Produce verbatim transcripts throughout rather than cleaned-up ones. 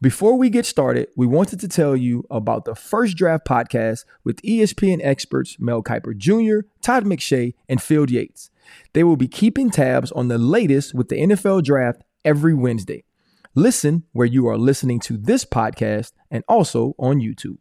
Before we get started, we wanted to tell you about the First Draft podcast with E S P N experts Mel Kiper Junior, Todd McShay, and Field Yates. They will be keeping tabs on the latest with the N F L Draft every Wednesday. Listen where you are listening to this podcast and also on YouTube.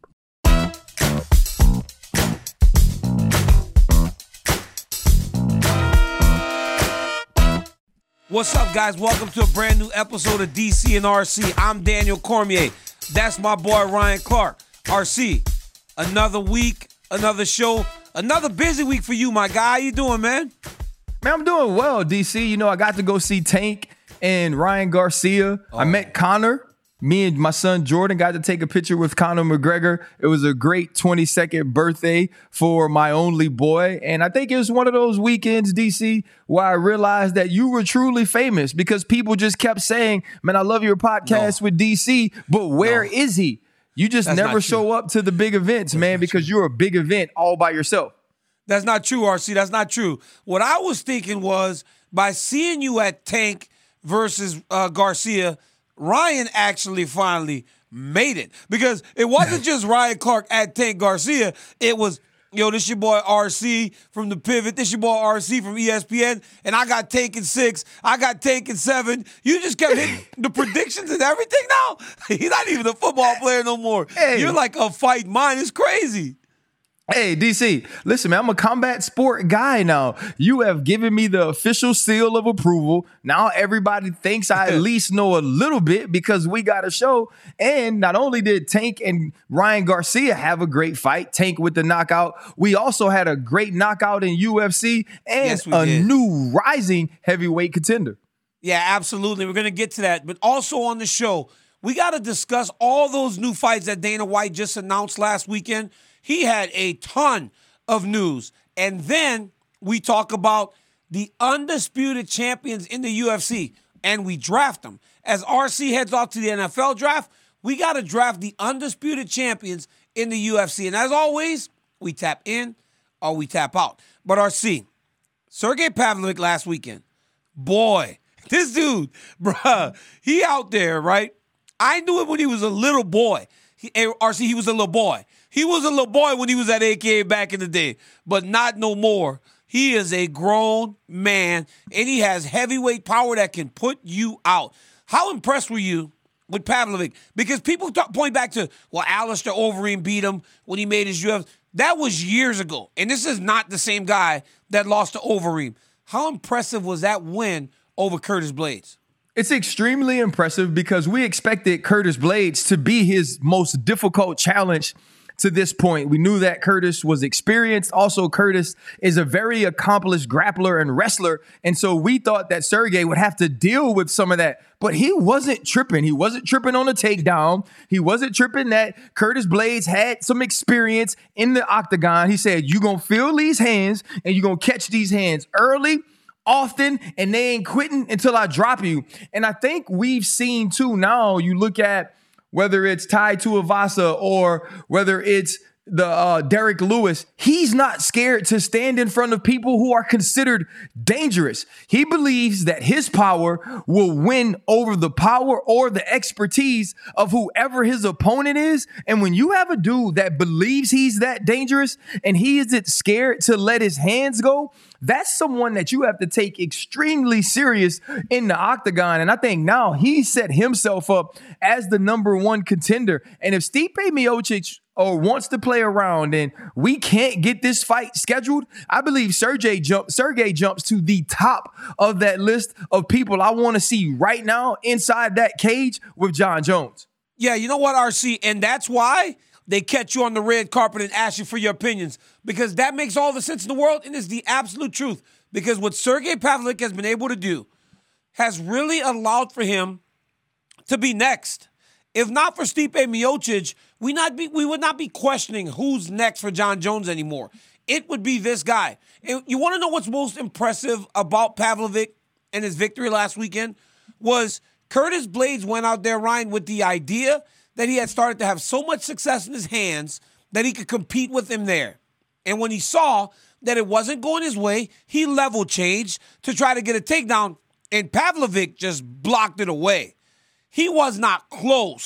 What's up, guys? Welcome to a brand new episode of D C and R C. I'm Daniel Cormier. That's my boy, Ryan Clark. R C, another week, another show, another busy week for you, my guy. How you doing, man? Man, I'm doing well, D C. You know, I got to go see Tank and Ryan Garcia. Oh. I met Conor. Me and my son Jordan got to take a picture with Conor McGregor. It was a great twenty-second birthday for my only boy. And I think it was one of those weekends, D C, where I realized that you were truly famous because people just kept saying, man, I love your podcast no. with D C, but where no. is he? You just That's never show up to the big events, That's man, because true. You're a big event all by yourself. That's not true, R C. That's not true. What I was thinking was by seeing you at Tank versus uh, Garcia, Ryan actually finally made it because it wasn't just Ryan Clark at Tank Garcia. It was, yo, this your boy R C from The Pivot. This your boy R C from E S P N. And I got Tank in six. I got Tank in seven. You just kept hitting the predictions and everything now. He's not even a football player no more. Hey. You're like a fight mind. It's crazy. Hey, D C, listen, man, I'm a combat sport guy now. You have given me the official seal of approval. Now everybody thinks I at least know a little bit because we got a show. And not only did Tank and Ryan Garcia have a great fight, Tank with the knockout, we also had a great knockout in U F C and yes, a did. new rising heavyweight contender. Yeah, absolutely. We're going to get to that. But also on the show, we got to discuss all those new fights that Dana White just announced last weekend. He had a ton of news. And then we talk about the undisputed champions in the U F C, and we draft them. As R C heads off to the N F L draft, we got to draft the undisputed champions in the U F C. And as always, we tap in or we tap out. But R C, Sergey Pavlovich last weekend, boy, this dude, bruh, he out there, right? I knew him when he was a little boy. He, R C, he was a little boy. He was a little boy when he was at A K A back in the day, but not no more. He is a grown man, and he has heavyweight power that can put you out. How impressed were you with Pavlovich? Because people talk, point back to, well, Alistair Overeem beat him when he made his U F C. That was years ago, and this is not the same guy that lost to Overeem. How impressive was that win over Curtis Blaydes? It's extremely impressive because we expected Curtis Blaydes to be his most difficult challenge to this point. We knew that Curtis was experienced. Also, Curtis is a very accomplished grappler and wrestler. And so we thought that Sergey would have to deal with some of that. But he wasn't tripping. He wasn't tripping on a takedown. He wasn't tripping that Curtis Blaydes had some experience in the octagon. He said, you're going to feel these hands and you're going to catch these hands early, often, and they ain't quitting until I drop you. And I think we've seen too now, you look at whether it's Tai Tuivasa or whether it's the uh, Derek Lewis, he's not scared to stand in front of people who are considered dangerous. He believes that his power will win over the power or the expertise of whoever his opponent is. And when you have a dude that believes he's that dangerous and he isn't scared to let his hands go, that's someone that you have to take extremely serious in the octagon. And I think now he set himself up as the number one contender. And if Stipe Miocic or wants to play around and we can't get this fight scheduled, I believe Sergey, jump, Sergey jumps to the top of that list of people I want to see right now inside that cage with Jon Jones. Yeah, you know what, R C? And that's why they catch you on the red carpet and ask you for your opinions, because that makes all the sense in the world and is the absolute truth. Because what Sergey Pavlovich has been able to do has really allowed for him to be next. If not for Stipe Miocic, we not be we would not be questioning who's next for Jon Jones anymore. It would be this guy. And you want to know what's most impressive about Pavlovich and his victory last weekend? Was Curtis Blaydes went out there, Ryan, with the idea that he had started to have so much success in his hands that he could compete with him there. And when he saw that it wasn't going his way, he level changed to try to get a takedown, and Pavlovich just blocked it away. He was not close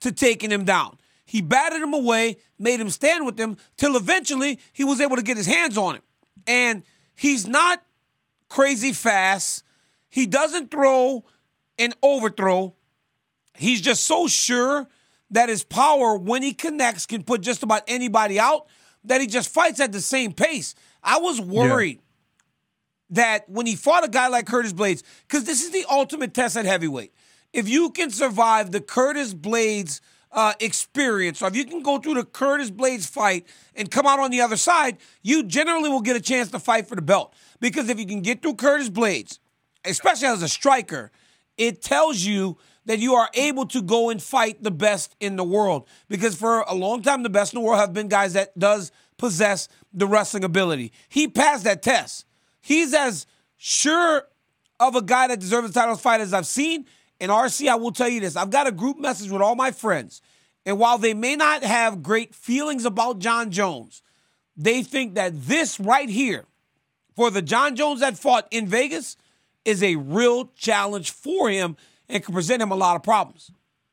to taking him down. He batted him away, made him stand with him, till eventually he was able to get his hands on him. And he's not crazy fast. He doesn't throw an overthrow. He's just so sure that his power, when he connects, can put just about anybody out, that he just fights at the same pace. I was worried yeah. that when he fought a guy like Curtis Blaydes, because this is the ultimate test at heavyweight. If you can survive the Curtis Blaydes uh, experience, or if you can go through the Curtis Blaydes fight and come out on the other side, you generally will get a chance to fight for the belt. Because if you can get through Curtis Blaydes, especially as a striker, it tells you that you are able to go and fight the best in the world. Because for a long time, the best in the world have been guys that does possess the wrestling ability. He passed that test. He's as sure of a guy that deserves a title fight as I've seen. And R C, I will tell you this. I've got a group message with all my friends. And while they may not have great feelings about Jon Jones, they think that this right here, for the Jon Jones that fought in Vegas, is a real challenge for him and can present him a lot of problems.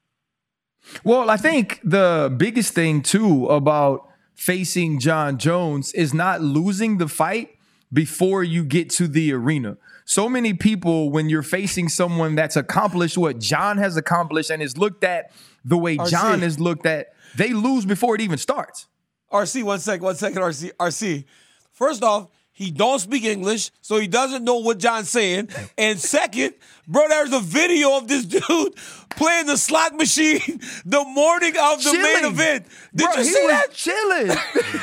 Well, I think the biggest thing, too, about facing Jon Jones is not losing the fight before you get to the arena. So many people, when you're facing someone that's accomplished what Jon has accomplished and is looked at the way R C. Jon is looked at, they lose before it even starts. R C, one second, one second, R C. R C, first off, he don't speak English, so he doesn't know what Jon's saying. And second, bro, there's a video of this dude playing the slot machine the morning of the Chilling. main event. Did Bro, you he see was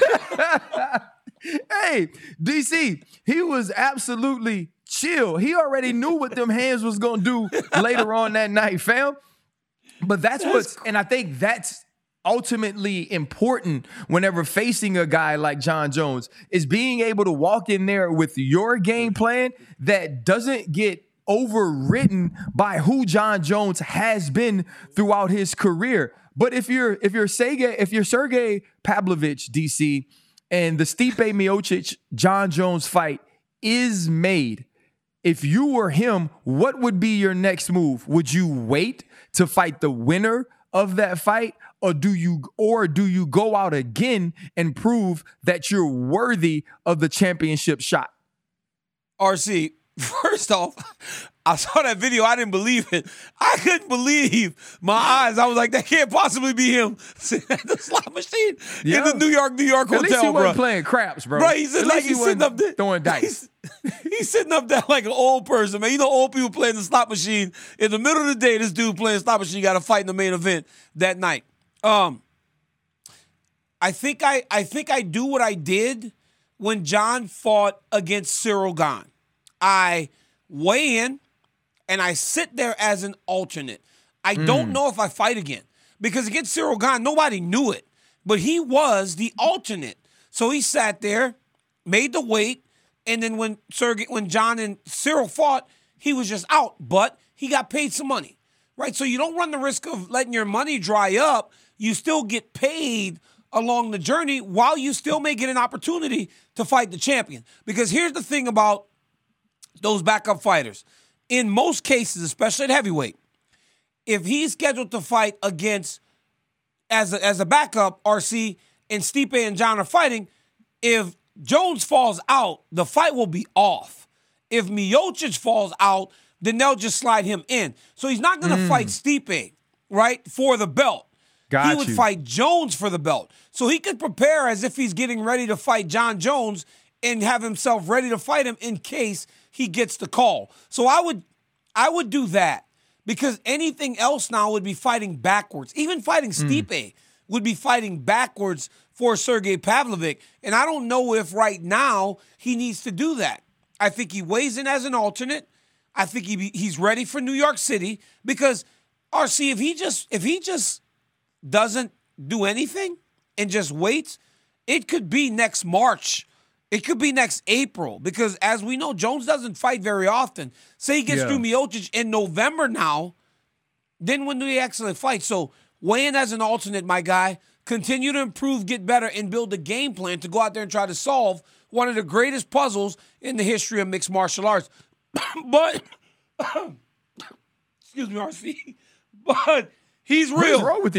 that? chilling. Hey, D C, he was absolutely chill. He already knew what them hands was going to do later on that night, fam. But that's, that's what's, and I think that's ultimately important whenever facing a guy like Jon Jones, is being able to walk in there with your game plan that doesn't get overwritten by who Jon Jones has been throughout his career. But if you're if you're Sergey, if you're Sergey Pavlovich, D C, and the Stipe Miocic Jon Jones fight is made, if you were him, what would be your next move? Would you wait to fight the winner of that fight? Or do you or do you go out again and prove that you're worthy of the championship shot? R C, first off, I saw that video. I didn't believe it. I couldn't believe my eyes. I was like, that can't possibly be him sitting at the slot machine yeah. in the New York, New York At hotel, least he bro. wasn't playing craps, bro. Bro, he's At like least he's he sitting up there throwing dice. He's, he's sitting up there like an old person, man. You know, old people playing the slot machine in the middle of the day. This dude playing slot machine got to fight in the main event that night. Um, I think I I think I do what I did when Jon fought against Cyril Gane. I weigh in and I sit there as an alternate. I mm. don't know if I fight again because against Cyril Gane, nobody knew it, but he was the alternate. So he sat there, made the weight, and then when Sergey, when Jon and Cyril fought, he was just out, but he got paid some money, right? So you don't run the risk of letting your money dry up. You still get paid along the journey while you still may get an opportunity to fight the champion. Because here's the thing about those backup fighters. In most cases, especially at heavyweight, if he's scheduled to fight against, as a, as a backup, R C, and Stipe and Jon are fighting, if Jones falls out, the fight will be off. If Miocic falls out, then they'll just slide him in. So he's not going to mm. fight Stipe, right, for the belt. Got he would you. fight Jones for the belt. So he could prepare as if he's getting ready to fight Jon Jones and have himself ready to fight him in case he gets the call. So I would I would do that because anything else now would be fighting backwards. Even fighting Stipe mm. would be fighting backwards for Sergey Pavlovich. And I don't know if right now he needs to do that. I think he weighs in as an alternate. I think he he's ready for New York City because, R C, if he just if he just doesn't do anything and just waits, it could be next March. It could be next April because, as we know, Jones doesn't fight very often. Say he gets yeah. through Miocic in November now, then when do he actually fight? So weigh in as an alternate, my guy. Continue to improve, get better, and build a game plan to go out there and try to solve one of the greatest puzzles in the history of mixed martial arts. But, excuse me, R C, but he's real. What's wrong with you?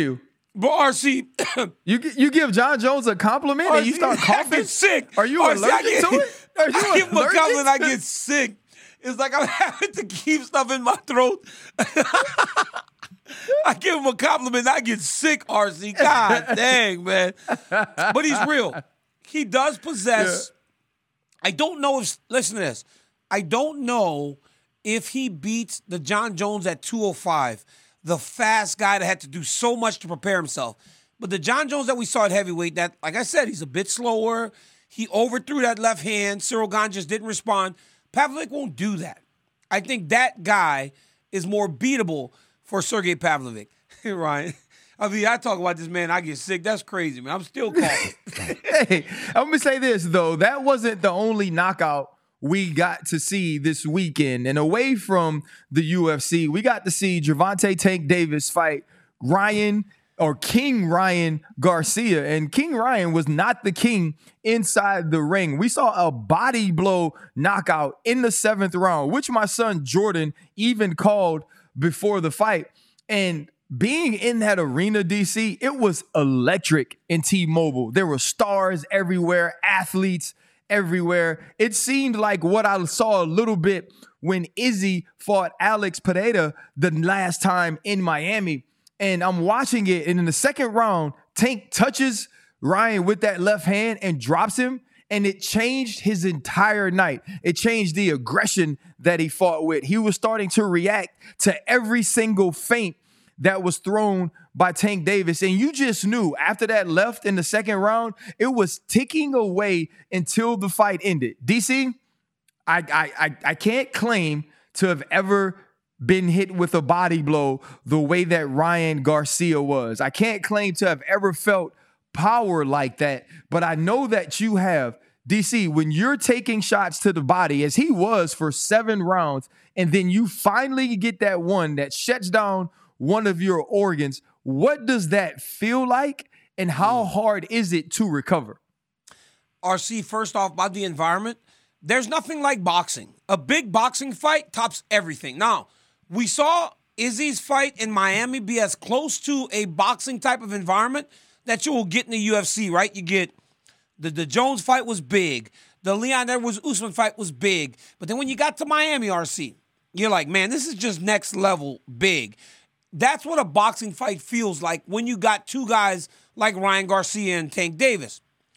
But R C, you you give John Jones a compliment R C, and you start coughing. I get sick. Are you R C, allergic get, to it? Are you I give him a allergic compliment. I to it? get sick. It's like I'm having to keep stuff in my throat. I give him a compliment. I get sick. R C, God dang, man. But he's real. He does possess. Yeah. I don't know if. Listen to this. I don't know if he beats the John Jones at two oh five. The fast guy that had to do so much to prepare himself. But the John Jones that we saw at heavyweight, that, like I said, he's a bit slower. He overthrew that left hand. Cyril Gane just didn't respond. Pavlovich won't do that. I think that guy is more beatable for Sergey Pavlovich. Ryan, I mean, I talk about this man, I get sick. That's crazy, man. I'm still coughing. Hey, I'm going to say this, though. That wasn't the only knockout we got to see this weekend. And away from the U F C, we got to see Gervonta Tank Davis fight Ryan or King Ryan Garcia. And King Ryan was not the king inside the ring. We saw a body blow knockout in the seventh round, which my son Jordan even called before the fight. And being in that arena, D C, it was electric in T-Mobile. There were stars everywhere, athletes everywhere. It seemed like what I saw a little bit when Izzy fought Alex Pereira the last time in Miami. And I'm watching it, and in the second round, Tank touches Ryan with that left hand and drops him, and it changed his entire night. It changed the aggression that he fought with. He was starting to react to every single feint that was thrown by Tank Davis. And you just knew after that left in the second round, it was ticking away until the fight ended. D C, I, I, I, I can't claim to have ever been hit with a body blow the way that Ryan Garcia was. I can't claim to have ever felt power like that, but I know that you have. D C, when you're taking shots to the body, as he was for seven rounds, and then you finally get that one that shuts down one of your organs, what does that feel like, and how hard is it to recover? R C, first off, about the environment, there's nothing like boxing. A big boxing fight tops everything. Now, we saw Izzy's fight in Miami be as close to a boxing type of environment that you will get in the U F C, right? You get the, the Jones fight was big. The Leon Edwards Usman fight was big. But then when you got to Miami, R C, you're like, man, this is just next level big. That's what a boxing fight feels like when you got two guys like Ryan Garcia and Tank Davis.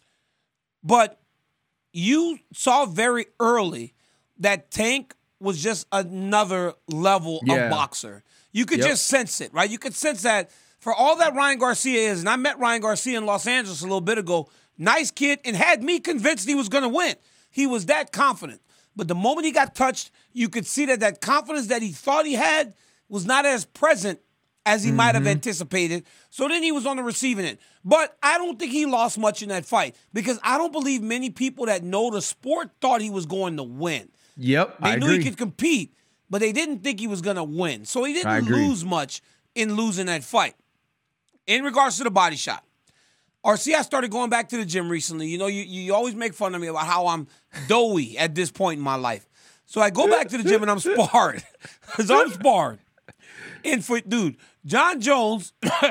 But you saw very early that Tank was just another level yeah. of boxer. You could yep. just sense it, right? You could sense that for all that Ryan Garcia is, and I met Ryan Garcia in Los Angeles a little bit ago, nice kid, and had me convinced he was going to win. He was that confident. But the moment he got touched, you could see that that confidence that he thought he had was not as present as he mm-hmm. might have anticipated. So then he was on the receiving end. But I don't think he lost much in that fight because I don't believe many people that know the sport thought he was going to win. Yep, They I knew agree. he could compete, but they didn't think he was going to win. So he didn't lose much in losing that fight. In regards to the body shot, R C, I started going back to the gym recently. You know, you, you always make fun of me about how I'm doughy at this point in my life. So I go back to the gym and I'm sparred. so I'm sparred. And for, dude, John Jones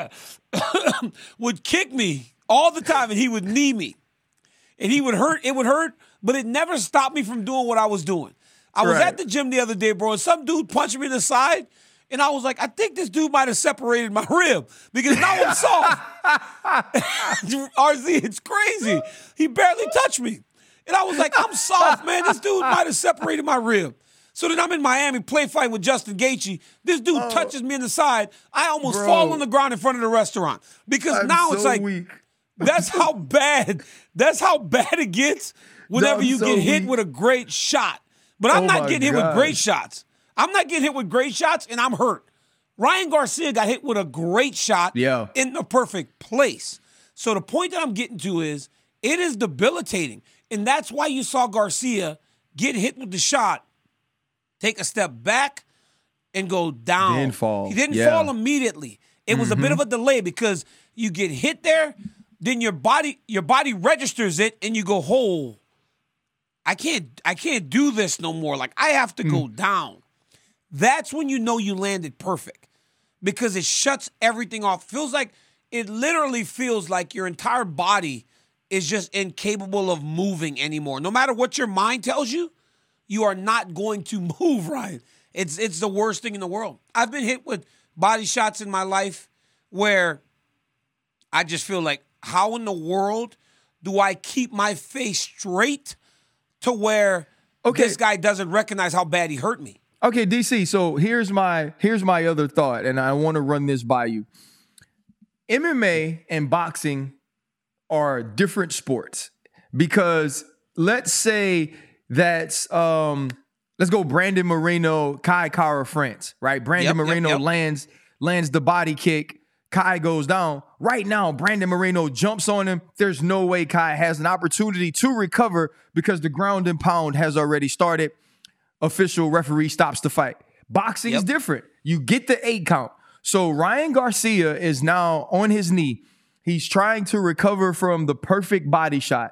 would kick me all the time and he would knee me. And he would hurt, it would hurt, but it never stopped me from doing what I was doing. I was right. at the gym the other day, bro, and some dude punched me in the side, and I was like, I think this dude might have separated my rib because now I'm soft. R Z, it's crazy. He barely touched me. And I was like, I'm soft, man. This dude might have separated my rib. So then I'm in Miami, play fight with Justin Gaethje. This dude oh, touches me in the side. I almost bro, fall on the ground in front of the restaurant because I'm now so it's like, weak. that's how bad, that's how bad it gets whenever no, you so get hit weak. with a great shot. But I'm oh not getting God. hit with great shots. I'm not getting hit with great shots, and I'm hurt. Ryan Garcia got hit with a great shot yeah. in the perfect place. So the point that I'm getting to is it is debilitating. And that's why you saw Garcia get hit with the shot, take a step back, and go down. Didn't fall. He didn't yeah. fall immediately. It was mm-hmm. a bit of a delay because you get hit there, then your body your body registers it, and you go, oh, I can't I can't do this no more. Like, I have to mm. go down. That's when you know you landed perfect because it shuts everything off. Feels like it literally feels like your entire body is just incapable of moving anymore. No matter what your mind tells you, you are not going to move right. It's it's the worst thing in the world. I've been hit with body shots in my life where I just feel like, how in the world do I keep my face straight to where okay. this guy doesn't recognize how bad he hurt me? Okay, D C, so here's my here's my other thought, and I want to run this by you. M M A and boxing are different sports because let's say that's um let's go Brandon Moreno, Kai Kara France, right? Brandon yep, Moreno yep, yep. lands lands the body kick, Kai goes down. Right now, Brandon Moreno jumps on him. There's no way Kai has an opportunity to recover because the ground and pound has already started. Official referee stops the fight. Boxing yep. is different. You get the eight count. So Ryan Garcia is now on his knee. He's trying to recover from the perfect body shot.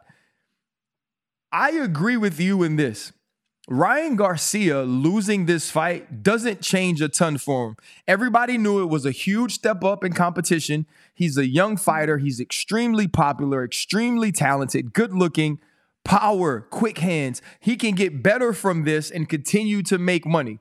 I agree with you in this. Ryan Garcia losing this fight doesn't change a ton for him. Everybody knew it was a huge step up in competition. He's a young fighter. He's extremely popular, extremely talented, good looking, power, quick hands. He can get better from this and continue to make money.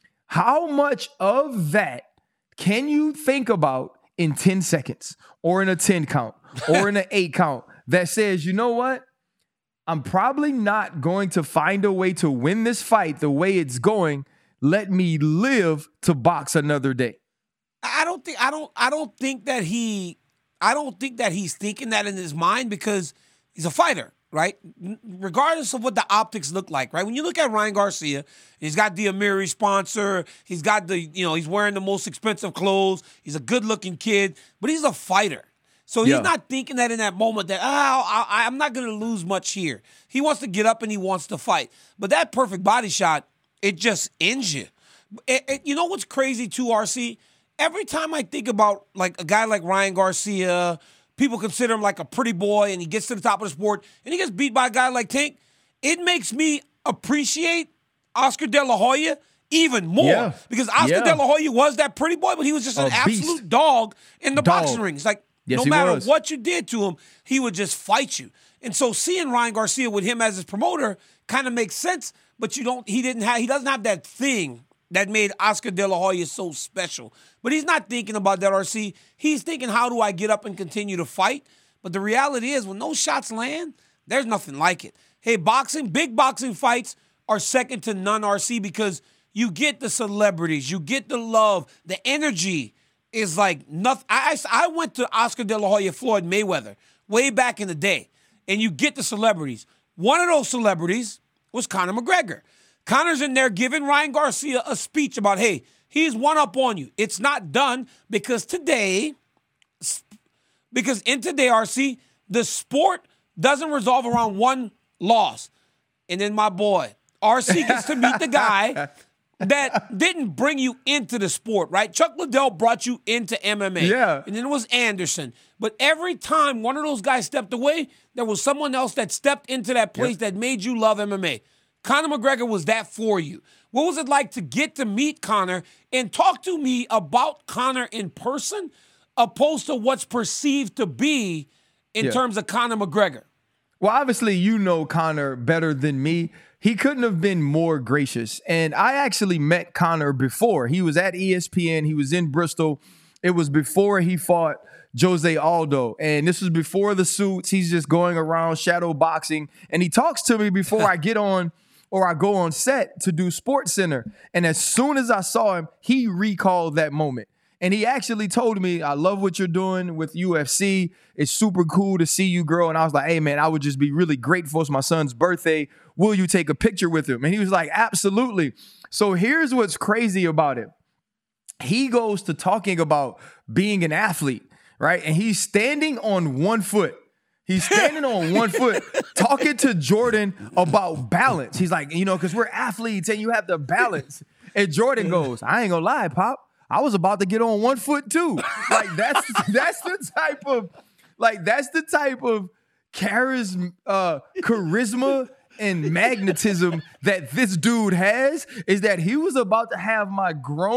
How much of that can you think about in ten seconds or in a ten count or in an eight count that says, you know what? I'm probably not going to find a way to win this fight the way it's going. Let me live to box another day. I don't think I don't I don't think that he I don't think that he's thinking that in his mind because he's a fighter, right? Regardless of what the optics look like, right? When you look at Ryan Garcia, he's got the Amiri sponsor, he's got the, you know, he's wearing the most expensive clothes, he's a good-looking kid, but he's a fighter. So he's yeah. not thinking that in that moment that, oh, I, I'm not going to lose much here. He wants to get up and he wants to fight. But that perfect body shot, it just ends you. It, it, you know what's crazy too, R C? Every time I think about like a guy like Ryan Garcia, people consider him like a pretty boy and he gets to the top of the sport and he gets beat by a guy like Tank, it makes me appreciate Oscar De La Hoya even more. Yeah. Because Oscar yeah. De La Hoya was that pretty boy, but he was just an a absolute beast. dog in the dog. boxing ring. It's like, Yes, no matter was. what you did to him, he would just fight you. And so seeing Ryan Garcia with him as his promoter kind of makes sense, but you don't he didn't have he doesn't have that thing that made Oscar De La Hoya so special. But he's not thinking about that, R C. He's thinking, how do I get up and continue to fight? But the reality is when those shots land, there's nothing like it. Hey, boxing, big boxing fights are second to none, R C, because you get the celebrities, you get the love, the energy. Is like nothing. I, I went to Oscar De La Hoya, Floyd Mayweather, way back in the day, and you get the celebrities. One of those celebrities was Conor McGregor. Conor's in there giving Ryan Garcia a speech about, hey, he's one up on you. It's not done because today, because in today, R C, the sport doesn't resolve around one loss. And then my boy, R C gets to meet the guy that didn't bring you into the sport, right? Chuck Liddell brought you into M M A. Yeah. And then it was Anderson. But every time one of those guys stepped away, there was someone else that stepped into that place yep. that made you love M M A. Conor McGregor was that for you. What was it like to get to meet Conor and talk to me about Conor in person opposed to what's perceived to be in yeah. terms of Conor McGregor? Well, obviously, you know Conor better than me. He couldn't have been more gracious. And I actually met Conor before. He was at E S P N. He was in Bristol. It was before he fought Jose Aldo. And this was before the suits. He's just going around shadow boxing. And he talks to me before I get on or I go on set to do Sports Center. And as soon as I saw him, he recalled that moment. And he actually told me, I love what you're doing with U F C. It's super cool to see you grow. And I was like, hey, man, I would just be really grateful. It's my son's birthday. Will you take a picture with him? And he was like, absolutely. So here's what's crazy about it. He goes to talking about being an athlete, right? And he's standing on one foot. He's standing on one foot talking to Jordan about balance. He's like, you know, because we're athletes and you have the balance. And Jordan goes, I ain't gonna lie, Pop. I was about to get on one foot too. Like that's that's the type of like that's the type of charisma, uh, charisma and magnetism that this dude has. Is that he was about to have my grown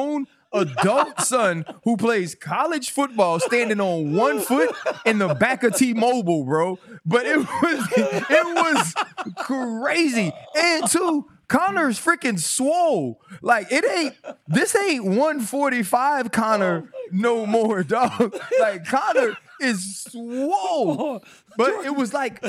adult son who plays college football standing on one foot in the back of T-Mobile, bro. But it was it was crazy. And two, Connor's freaking swole. Like, it ain't, this ain't one forty-five Connor no more, dog. Like, Connor is swole. But it was like,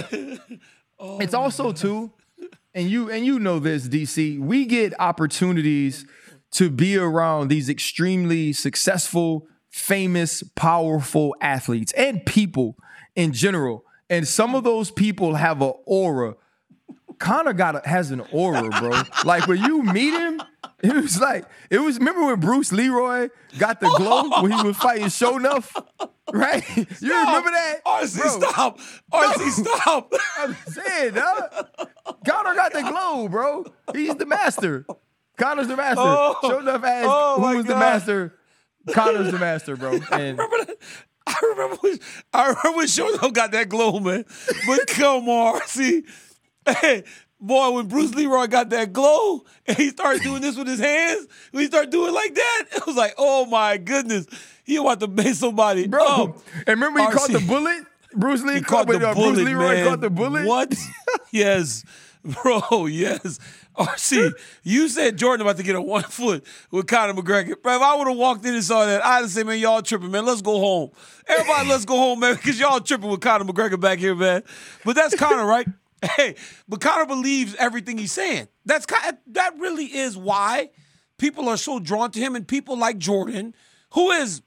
it's also, too, and you and you know this, D C, we get opportunities to be around these extremely successful, famous, powerful athletes and people in general. And some of those people have an aura. Connor got a, has an aura, bro. Like, when you meet him, it was like, it was, remember when Bruce Leroy got the glow when he was fighting Sho'nuff? Right? You Stop. remember that? R C, bro. Stop. R C, no. Stop. I'm saying, dog. Connor got the glow, bro. He's the master. Connor's the master. Oh. Sho'nuff asked Oh, who my was God. the master. Connor's the master, bro. And I remember that. I remember when, I remember when Sho'nuff got that glow, man. But come on, R C. Hey, boy, when Bruce Leroy got that glow and he started doing this with his hands, when he started doing like that, it was like, oh my goodness, he about to make somebody. Bro, up. and remember he R C. caught the bullet? Bruce Lee He caught, caught the with, uh, bullet, Bruce Leroy man. caught the bullet? What? Yes. Bro, yes. R C, you said Jordan about to get a one foot with Conor McGregor. Bro, if I would have walked in and saw that, I'd have said, man, y'all tripping, man. Let's go home. Everybody, let's go home, man, because y'all tripping with Conor McGregor back here, man. But that's Conor, right? Hey, but Conor believes everything he's saying. That's that really is why people are so drawn to him, and people like Jordan, who is,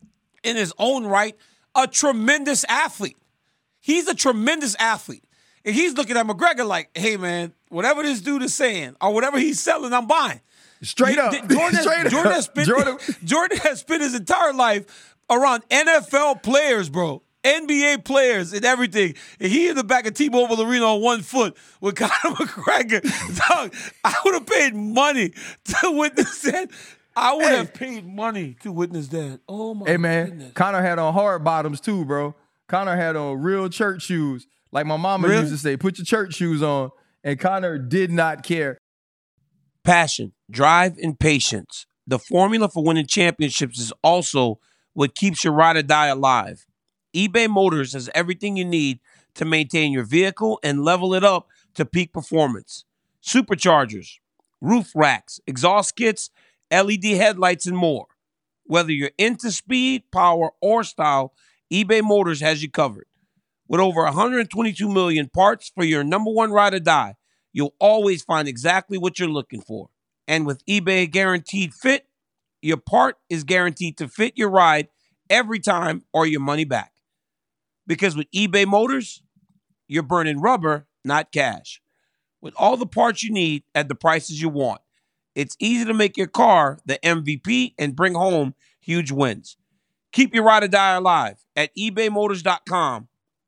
in his own right, a tremendous athlete. He's a tremendous athlete. And he's looking at McGregor like, hey, man, whatever this dude is saying or whatever he's selling, I'm buying. Straight He- up. Jordan, Straight Jordan, up. Has spent, Jordan. Jordan has spent his entire life around N F L players, bro. N B A players and everything. And he in the back of T-Mobile Arena on one foot with Conor McGregor. Dog, I would have paid money to witness that. I would Hey. have paid money to witness that. Oh, my Hey, man, goodness. Connor had on hard bottoms too, bro. Connor had on real church shoes. Like my mama Really? used to say, put your church shoes on. And Connor did not care. Passion, drive, and patience. The formula for winning championships is also what keeps your ride or die alive. eBay Motors has everything you need to maintain your vehicle and level it up to peak performance. Superchargers, roof racks, exhaust kits, L E D headlights, and more. Whether you're into speed, power, or style, eBay Motors has you covered. With over one hundred twenty-two million parts for your number one ride or die, you'll always find exactly what you're looking for. And with eBay Guaranteed Fit, your part is guaranteed to fit your ride every time or your money back. Because with eBay Motors, you're burning rubber, not cash. With all the parts you need at the prices you want, it's easy to make your car the M V P and bring home huge wins. Keep your ride or die alive at ebay motors dot com.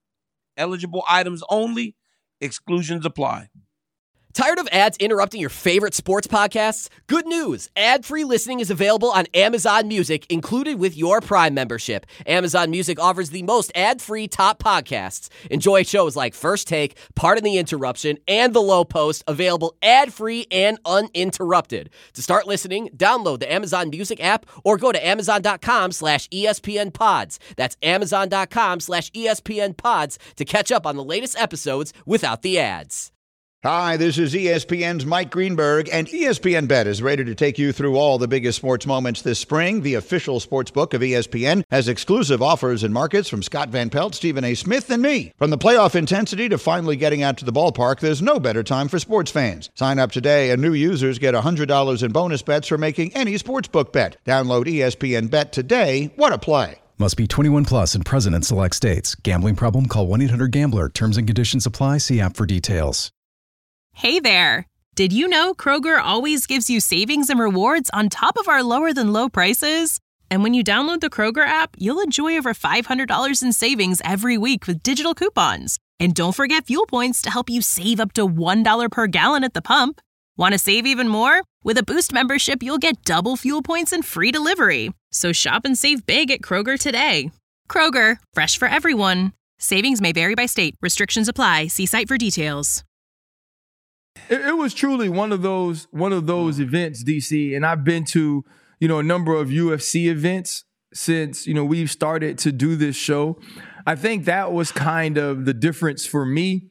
Eligible items only. Exclusions apply. Tired of ads interrupting your favorite sports podcasts? Good news! Ad-free listening is available on Amazon Music, included with your Prime membership. Amazon Music offers the most ad-free top podcasts. Enjoy shows like First Take, Pardon the Interruption, and The Low Post, available ad-free and uninterrupted. To start listening, download the Amazon Music app or go to amazon.com slash ESPN pods. That's amazon.com slash ESPN pods to catch up on the latest episodes without the ads. Hi, this is E S P N's Mike Greenberg, and E S P N Bet is ready to take you through all the biggest sports moments this spring. The official sports book of E S P N has exclusive offers and markets from Scott Van Pelt, Stephen A. Smith, and me. From the playoff intensity to finally getting out to the ballpark, there's no better time for sports fans. Sign up today, and new users get one hundred dollars in bonus bets for making any sportsbook bet. Download E S P N Bet today. What a play. Must be twenty-one plus and present in select states. Gambling problem? Call one eight hundred gambler. Terms and conditions apply. See app for details. Hey there! Did you know Kroger always gives you savings and rewards on top of our lower-than-low prices? And when you download the Kroger app, you'll enjoy over five hundred dollars in savings every week with digital coupons. And don't forget fuel points to help you save up to one dollar per gallon at the pump. Want to save even more? With a Boost membership, you'll get double fuel points and free delivery. So shop and save big at Kroger today. Kroger, fresh for everyone. Savings may vary by state. Restrictions apply. See site for details. It, it was truly one of those one of those events, D C, and I've been to you know, a number of U F C events since, you know, we've started to do this show. I think that was kind of the difference for me,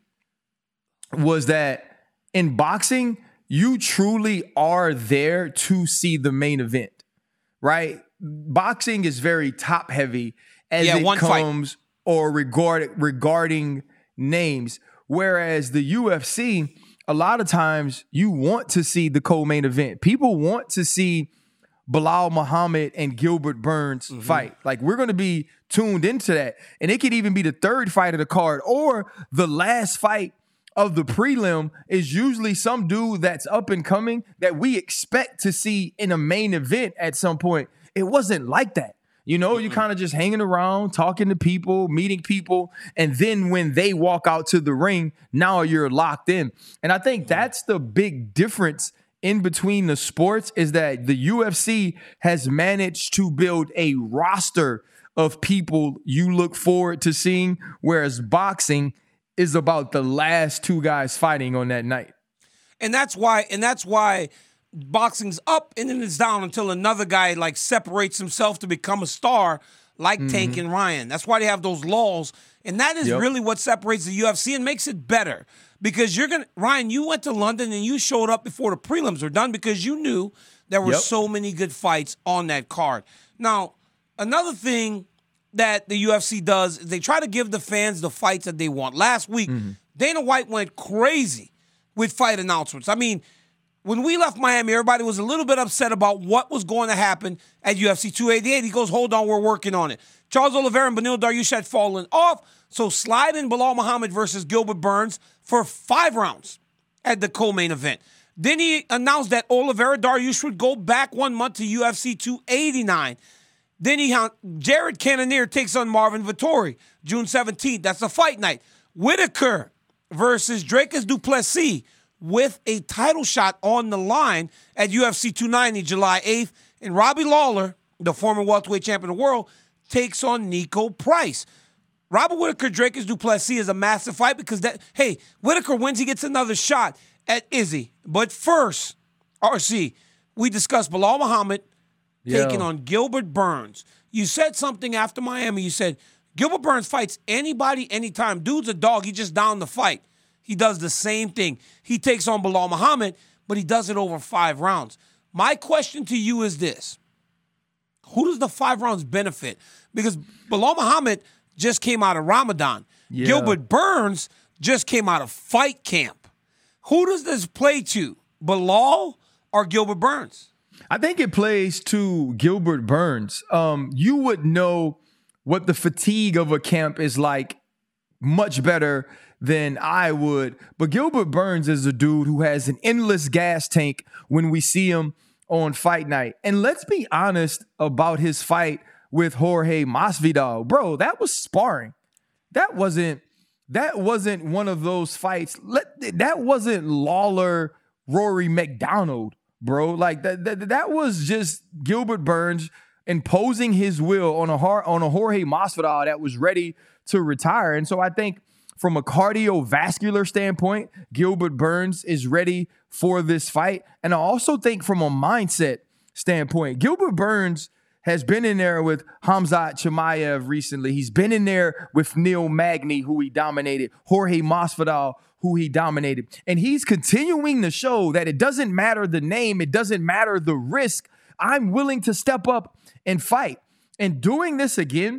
was that in boxing, you truly are there to see the main event, right? Boxing is very top heavy as yeah, it one comes fight. or regard, regarding names. Whereas the U F C, a lot of times you want to see the co-main event. People want to see Bilal Muhammad and Gilbert Burns mm-hmm. fight. Like, we're going to be tuned into that. And it could even be the third fight of the card, or the last fight of the prelim is usually some dude that's up and coming that we expect to see in a main event at some point. It wasn't like that. You know, mm-hmm. you're kind of just hanging around, talking to people, meeting people. And then when they walk out to the ring, now you're locked in. And I think that's the big difference in between the sports, is that the U F C has managed to build a roster of people you look forward to seeing, whereas boxing is about the last two guys fighting on that night. And that's why, and that's why boxing's up and then it's down until another guy like separates himself to become a star, like mm-hmm. Tank and Ryan. That's why they have those lulls. And that is yep. really what separates the U F C and makes it better. Because you're going to, Ryan, you went to London and you showed up before the prelims were done because you knew there were yep. so many good fights on that card. Now, another thing that the U F C does is they try to give the fans the fights that they want. Last week, mm-hmm. Dana White went crazy with fight announcements. I mean, when we left Miami, everybody was a little bit upset about what was going to happen at U F C two eighty-eight. He goes, hold on, we're working on it. Charles Oliveira and Beneil Dariush had fallen off, so slide in Bilal Muhammad versus Gilbert Burns for five rounds at the co-main event. Then he announced that Oliveira Dariush would go back one month to U F C two eighty-nine. Then he Jared Cannonier takes on Marvin Vettori, June seventeenth. That's a fight night. Whitaker versus Dricus du Plessis with a title shot on the line at U F C two ninety, July eighth. And Robbie Lawler, the former welterweight champion of the world, takes on Nico Price. Robert Whitaker, Dricus du Plessis is a massive fight because, that hey, Whitaker wins, he gets another shot at Izzy. But first, R C, we discussed Bilal Muhammad Yo. taking on Gilbert Burns. You said something after Miami. You said, Gilbert Burns fights anybody, anytime. Dude's a dog. He just down the fight. He does the same thing. He takes on Bilal Muhammad, but he does it over five rounds. My question to you is this. Who does the five rounds benefit? Because Bilal Muhammad just came out of Ramadan. Yeah. Gilbert Burns just came out of fight camp. Who does this play to, Bilal or Gilbert Burns? I think it plays to Gilbert Burns. Um, you would know what the fatigue of a camp is like much better than I would. But Gilbert Burns is a dude who has an endless gas tank when we see him on fight night. And let's be honest about his fight with Jorge Masvidal. Bro, that was sparring. That wasn't that wasn't one of those fights. Let, that wasn't Lawler, Rory McDonald, bro. Like that, that that was just Gilbert Burns imposing his will on a on a Jorge Masvidal that was ready to retire. And so I think from a cardiovascular standpoint, Gilbert Burns is ready for this fight. And I also think from a mindset standpoint, Gilbert Burns has been in there with Khamzat Chimaev recently. He's been in there with Neil Magny, who he dominated, Jorge Masvidal, who he dominated. And he's continuing to show that it doesn't matter the name, it doesn't matter the risk. I'm willing to step up and fight. And doing this again,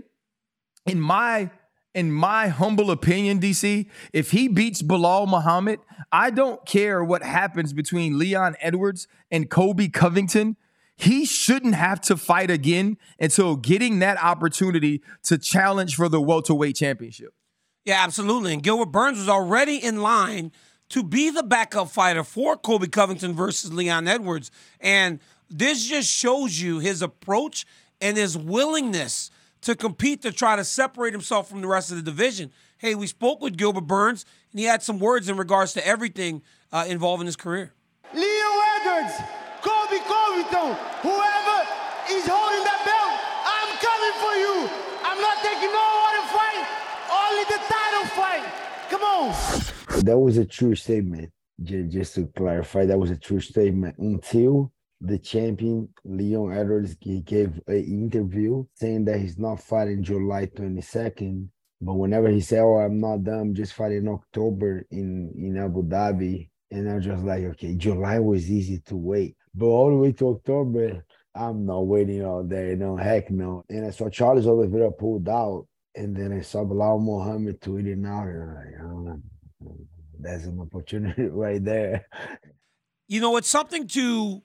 in my in my humble opinion, D C, if he beats Bilal Muhammad, I don't care what happens between Leon Edwards and Colby Covington. He shouldn't have to fight again until getting that opportunity to challenge for the welterweight championship. Yeah, absolutely. And Gilbert Burns was already in line to be the backup fighter for Colby Covington versus Leon Edwards. And this just shows you his approach and his willingness to compete to try to separate himself from the rest of the division. Hey, we spoke with Gilbert Burns, and he had some words in regards to everything uh, involving his career. Leon Edwards, Colby Covington, whoever is holding that belt, I'm coming for you. I'm not taking no other fight, only the title fight. Come on. That was a true statement. Just to clarify, that was a true statement until the champion, Leon Edwards, he gave an interview saying that he's not fighting July twenty-second. But whenever he said, oh, I'm not done, I'm just fighting in October in, in Abu Dhabi. And I was just like, okay, July was easy to wait. But all the way to October, I'm not waiting all day. No, heck no. And I saw Charles Oliveira pulled out. And then I saw Bilal Muhammad tweeting out. And I'm like, oh, that's an opportunity right there. You know, it's something to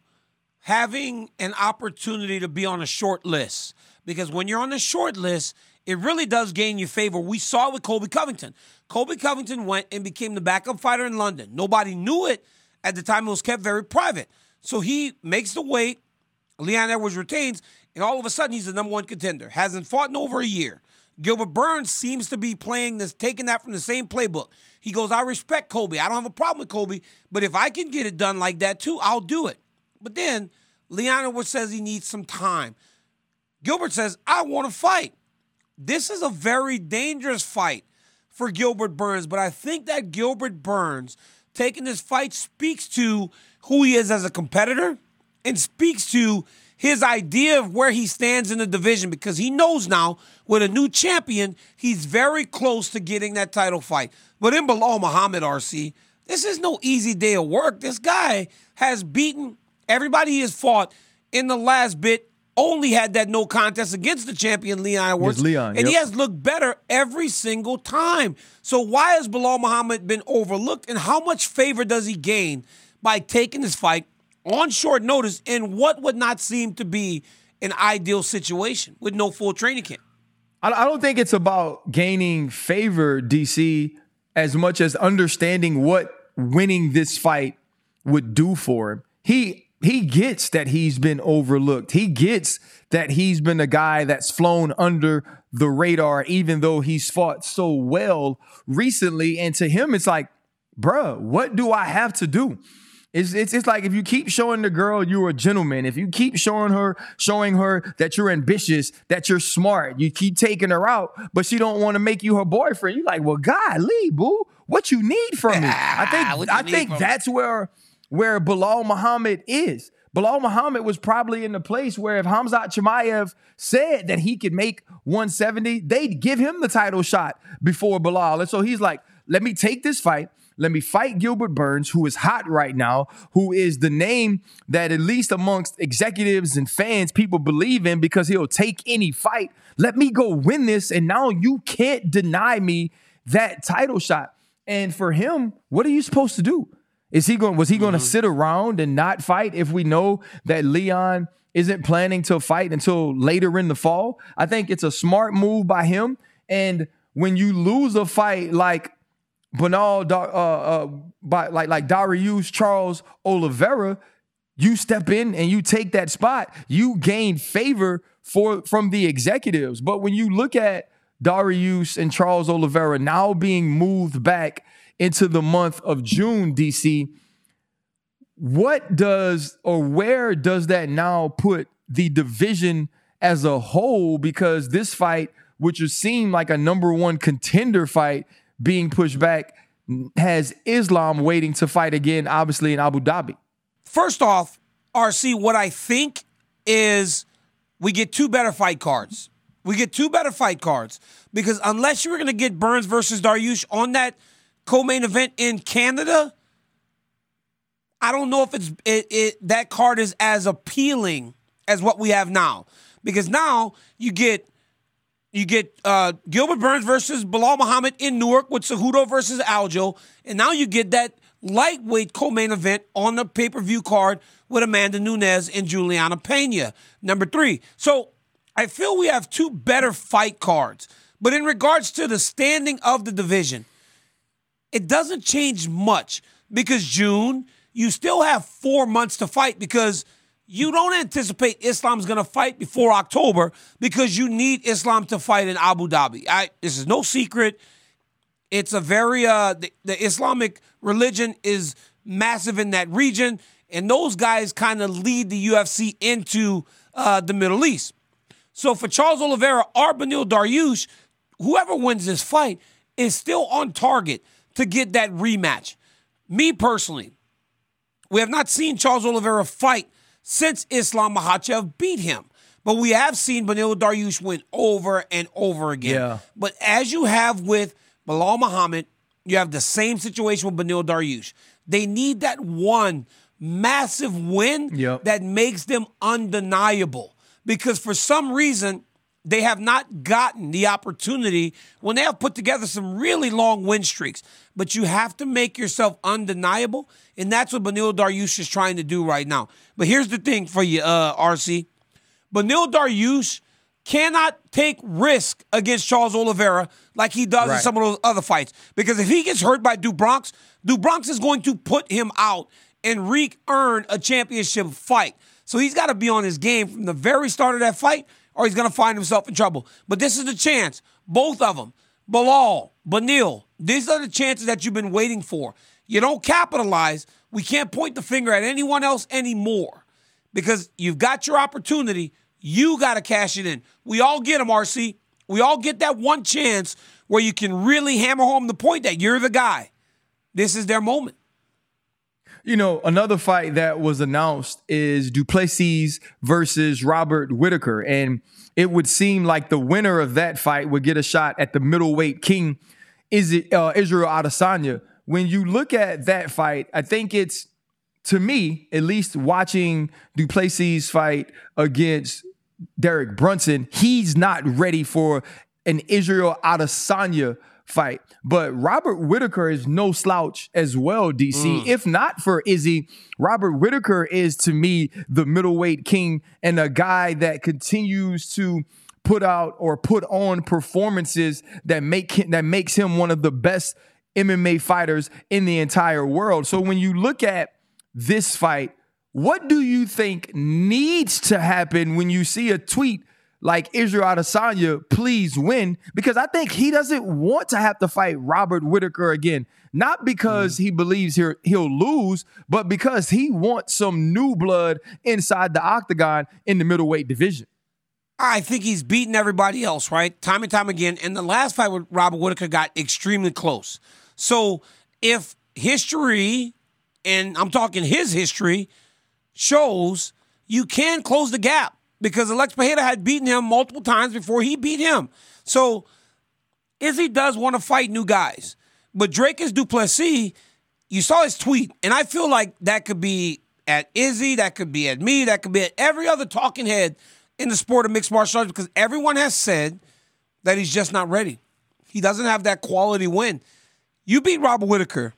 having an opportunity to be on a short list. Because when you're on the short list, it really does gain you favor. We saw it with Colby Covington. Colby Covington went and became the backup fighter in London. Nobody knew it at the time. It was kept very private. So he makes the weight. Leon Edwards retains, and all of a sudden he's the number one contender. Hasn't fought in over a year. Gilbert Burns seems to be playing this, taking that from the same playbook. He goes, I respect Colby. I don't have a problem with Colby, but if I can get it done like that too, I'll do it. But then Leon Edwards says he needs some time. Gilbert says, I want to fight. This is a very dangerous fight for Gilbert Burns, but I think that Gilbert Burns taking this fight speaks to who he is as a competitor and speaks to his idea of where he stands in the division, because he knows now with a new champion, he's very close to getting that title fight. But in Bilal Muhammad, R C, this is no easy day of work. This guy has beaten everybody he has fought in the last bit. Only had that no contest against the champion, Leon Edwards. Yes, Leon, and yep. he has looked better every single time. So why has Bilal Muhammad been overlooked, and how much favor does he gain by taking this fight on short notice in what would not seem to be an ideal situation with no full training camp? I don't think it's about gaining favor, D C, as much as understanding what winning this fight would do for him. He He gets that he's been overlooked. He gets that he's been a guy that's flown under the radar, even though he's fought so well recently. And to him, it's like, bruh, what do I have to do? It's, it's, it's like if you keep showing the girl you're a gentleman, if you keep showing her, showing her that you're ambitious, that you're smart, you keep taking her out, but she don't want to make you her boyfriend. You're like, well, golly, boo, what you need from me? I think, I think that's where... where Bilal Muhammad is. Bilal Muhammad was probably in the place where if Khamzat Chimaev said that he could make one seventy, they'd give him the title shot before Bilal. And so he's like, let me take this fight. Let me fight Gilbert Burns, who is hot right now, who is the name that at least amongst executives and fans, people believe in because he'll take any fight. Let me go win this, and now you can't deny me that title shot. And for him, what are you supposed to do? Is he going? Was he going to mm-hmm. sit around and not fight if we know that Leon isn't planning to fight until later in the fall? I think it's a smart move by him. And when you lose a fight like Bilal, uh, uh, by like like Dariush Charles Oliveira, you step in and you take that spot. You gain favor for from the executives. But when you look at Dariush and Charles Oliveira now being moved back into the month of June, D C, what does or where does that now put the division as a whole? Because this fight, which would seem like a number one contender fight being pushed back, has Islam waiting to fight again, obviously in Abu Dhabi. First off, R C, what I think is we get two better fight cards. We get two better fight cards because unless you were going to get Burns versus Dariush on that co-main event in Canada, I don't know if it's it, it that card is as appealing as what we have now, because now you get you get uh, Gilbert Burns versus Bilal Muhammad in Newark with Cejudo versus Aljo, and now you get that lightweight co-main event on the pay-per-view card with Amanda Nunes and Juliana Pena, number three. So I feel we have two better fight cards, but in regards to the standing of the division, it doesn't change much because June, you still have four months to fight because you don't anticipate Islam's going to fight before October because you need Islam to fight in Abu Dhabi. I, this is no secret. It's a very, uh, the, the Islamic religion is massive in that region, and those guys kind of lead the U F C into uh, the Middle East. So for Charles Oliveira or Beneil Dariush, whoever wins this fight is still on target to get that rematch. Me personally, we have not seen Charles Oliveira fight since Islam Makhachev beat him. But we have seen Beneil Dariush win over and over again. Yeah. But as you have with Belal Muhammad, you have the same situation with Beneil Dariush. They need that one massive win Yep. that makes them undeniable. Because for some reason, they have not gotten the opportunity when they have put together some really long win streaks. But you have to make yourself undeniable, and that's what Beneil Dariush is trying to do right now. But here's the thing for you, uh, R C. Beneil Dariush cannot take risk against Charles Oliveira like he does Right. in some of those other fights. Because if he gets hurt by Dubronx, Dubronx is going to put him out and re-earn a championship fight. So he's got to be on his game from the very start of that fight, or he's going to find himself in trouble. But this is the chance. Both of them, Belal, Beneil, these are the chances that you've been waiting for. You don't capitalize, we can't point the finger at anyone else anymore. Because you've got your opportunity, you got to cash it in. We all get them, R C. We all get that one chance where you can really hammer home the point that you're the guy. This is their moment. You know, another fight that was announced is Duplessis versus Robert Whitaker. And it would seem like the winner of that fight would get a shot at the middleweight king, is it uh, Israel Adesanya. When you look at that fight, I think it's, to me, at least watching Duplessis fight against Derek Brunson, he's not ready for an Israel Adesanya fight. But Robert Whitaker is no slouch as well, D C. Mm. If not for Izzy, Robert Whitaker is, to me, the middleweight king and a guy that continues to put out or put on performances that make him, that makes him one of the best M M A fighters in the entire world. So when you look at this fight, what do you think needs to happen when you see a tweet like Israel Adesanya, please win? Because I think he doesn't want to have to fight Robert Whitaker again. Not because mm. he believes he'll, he'll lose, but because he wants some new blood inside the octagon in the middleweight division. I think he's beaten everybody else, right? Time and time again. And the last fight with Robert Whitaker got extremely close. So if history, and I'm talking his history, shows you can close the gap, because Alex Pereira had beaten him multiple times before he beat him. So Izzy does want to fight new guys. But Dricus Du Plessis, you saw his tweet, and I feel like that could be at Izzy, that could be at me, that could be at every other talking head in the sport of mixed martial arts, because everyone has said that he's just not ready. He doesn't have that quality win. You beat Robert Whitaker,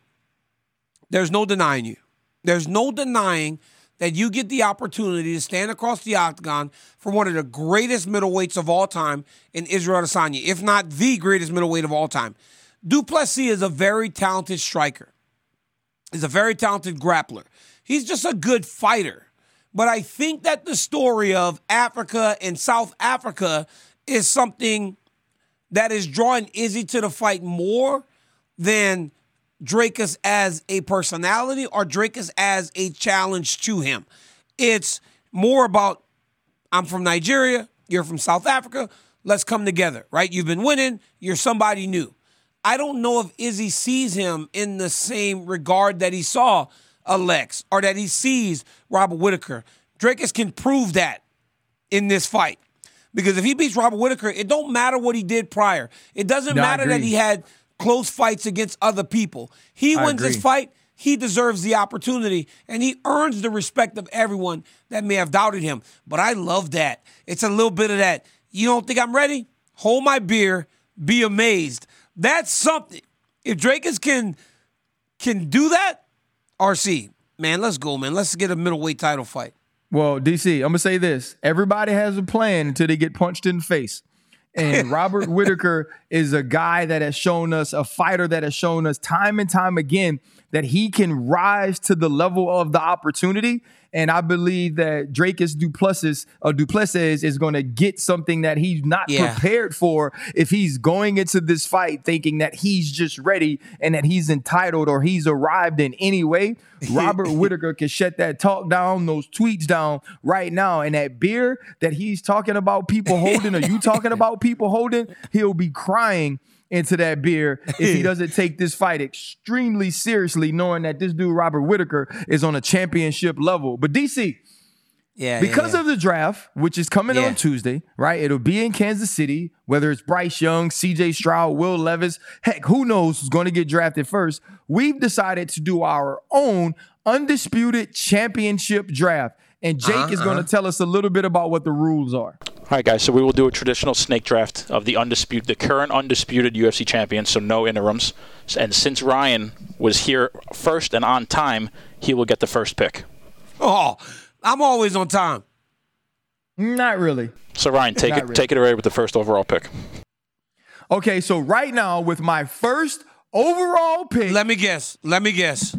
there's no denying you. There's no denying that you get the opportunity to stand across the octagon for one of the greatest middleweights of all time in Israel Adesanya, if not the greatest middleweight of all time. Du Plessis is a very talented striker. He's a very talented grappler. He's just a good fighter. But I think that the story of Africa and South Africa is something that is drawing Izzy to the fight more than Dricus as a personality or Dricus as a challenge to him. It's more about, I'm from Nigeria, you're from South Africa, let's come together, right? You've been winning, you're somebody new. I don't know if Izzy sees him in the same regard that he saw Alex or that he sees Robert Whitaker. Dricus can prove that in this fight. Because if he beats Robert Whitaker, it don't matter what he did prior. It doesn't no, matter that he had close fights against other people. He I wins agree. this fight, he deserves the opportunity, and he earns the respect of everyone that may have doubted him. But I love that. It's a little bit of that. You don't think I'm ready? Hold my beer, be amazed. That's something. If Dricus can, can do that, R C, man, let's go, man. Let's get a middleweight title fight. Well, D C, I'm going to say this. Everybody has a plan until they get punched in the face. And Robert Whitaker is a guy that has shown us, a fighter that has shown us time and time again that he can rise to the level of the opportunity. And I believe that Dricus Du Plessis, uh, Du Plessis is going to get something that he's not Yeah. prepared for if he's going into this fight thinking that he's just ready and that he's entitled or he's arrived in any way. Robert Whitaker can shut that talk down, those tweets down right now. And that beer that he's talking about people holding or you talking about people holding, he'll be crying into that beer if he doesn't take this fight extremely seriously, knowing that this dude, Robert Whitaker, is on a championship level. But D C, Yeah, because yeah, yeah. of the draft, which is coming Yeah. on Tuesday, right? It'll be in Kansas City, whether it's Bryce Young, C J Stroud, Will Levis, heck, who knows who's going to get drafted first. We've decided to do our own undisputed championship draft. And Jake Uh-huh, is going to uh-huh. tell us a little bit about what the rules are. All right, guys, so we will do a traditional snake draft of the undisputed, the current undisputed U F C champion, so no interims. And since Ryan was here first and on time, he will get the first pick. Oh, I'm always on time. Not really. So, Ryan, take Not it really. take it away with the first overall pick. Okay, so right now with my first overall pick, Let me guess. Let me guess.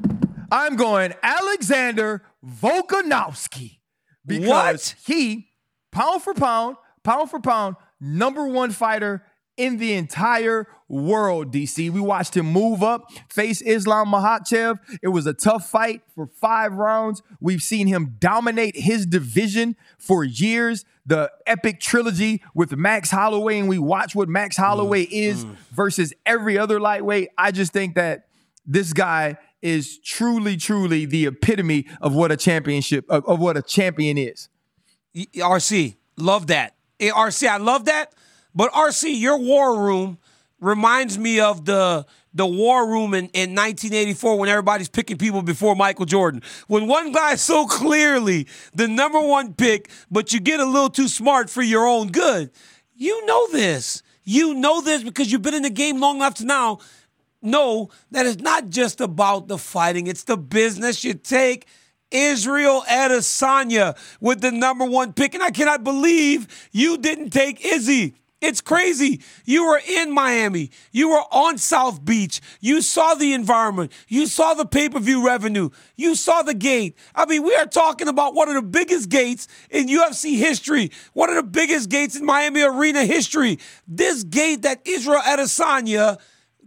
I'm going Alexander Volkanovski because What? he, pound for pound, pound for pound, number one fighter in the entire world, D C. We watched him move up, face Islam Makhachev. It was a tough fight for five rounds. We've seen him dominate his division for years. The epic trilogy with Max Holloway, and we watch what Max Holloway is versus every other lightweight. I just think that this guy is truly, truly the epitome of what a championship, of, of what a champion is. Y- R C, love that. Eh, R C, I love that. But R C, your war room reminds me of the the war room in, in nineteen eighty-four when everybody's picking people before Michael Jordan. When one guy's so clearly the number one pick, but you get a little too smart for your own good. You know this. You know this because you've been in the game long enough to now know that it's not just about the fighting. It's the business. You take Israel Adesanya with the number one pick, and I cannot believe you didn't take Izzy. It's crazy. You were in Miami. You were on South Beach. You saw the environment. You saw the pay-per-view revenue. You saw the gate. I mean, we are talking about one of the biggest gates in U F C history, one of the biggest gates in Miami Arena history. This gate that Israel Adesanya